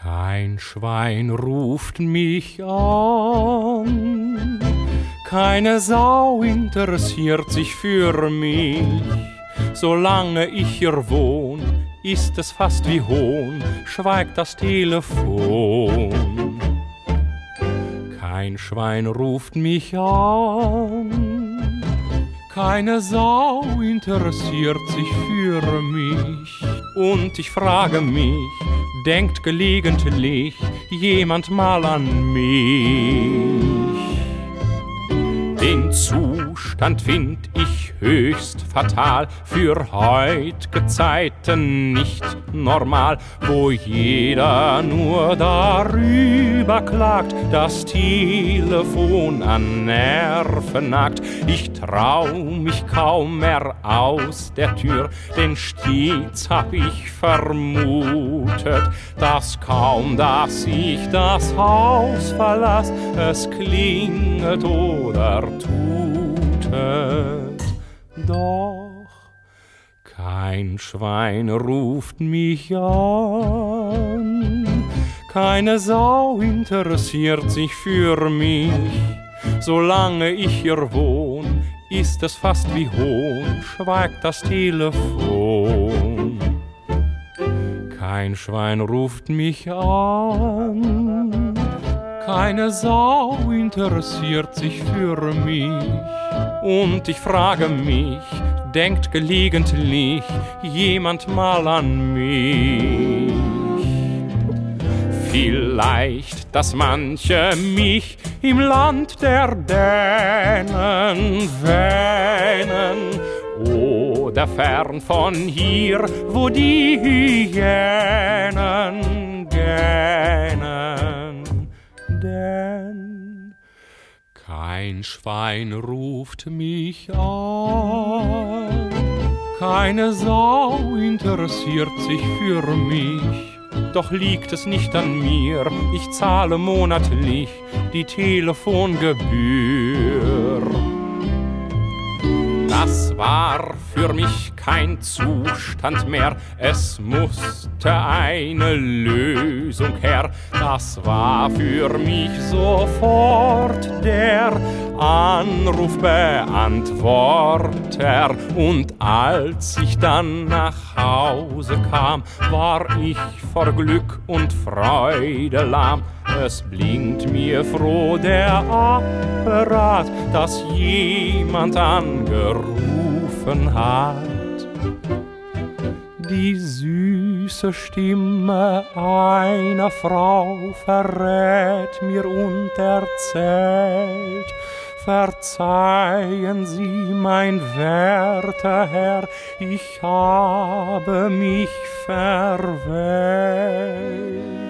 Kein Schwein ruft mich an, keine Sau interessiert sich für mich. Solange ich hier wohn, ist es fast wie Hohn, schweigt das Telefon. Kein Schwein ruft mich an, keine Sau interessiert sich für mich. Und ich frage mich, denkt gelegentlich jemand mal an mich? Den Zustand find ich höchst fatal, für heutige Zeiten nicht normal, wo jeder nur darüber klagt, das Telefon an Nerven nagt. Ich trau mich kaum mehr aus der Tür, denn stets hab ich vermutet, dass kaum, dass ich das Haus verlass, es klingelt oder tutet. Doch kein Schwein ruft mich an, keine Sau interessiert sich für mich. Solange ich hier wohn, ist es fast wie Hohn, schweigt das Telefon. Kein Schwein ruft mich an, keine Sau interessiert sich für mich. Und ich frage mich, denkt gelegentlich jemand mal an mich? Vielleicht, dass manche mich im Land der Dänen wähnen, oder fern von hier, wo die Hyänen gähnen. Denn kein Schwein ruft mich an, keine Sau interessiert sich für mich. Doch liegt es nicht an mir, ich zahle monatlich die Telefongebühr. Das war für mich kein Zustand mehr, es musste eine Lösung her. Das war für mich sofort der Anrufbeantworter. Und als ich dann nach Hause kam, war ich vor Glück und Freude lahm. Es blinkt mir froh der Apparat, dass jemand angerufen hat. Die süße Stimme einer Frau verrät mir und erzählt: Verzeihen Sie, mein werter Herr, ich habe mich verwählt.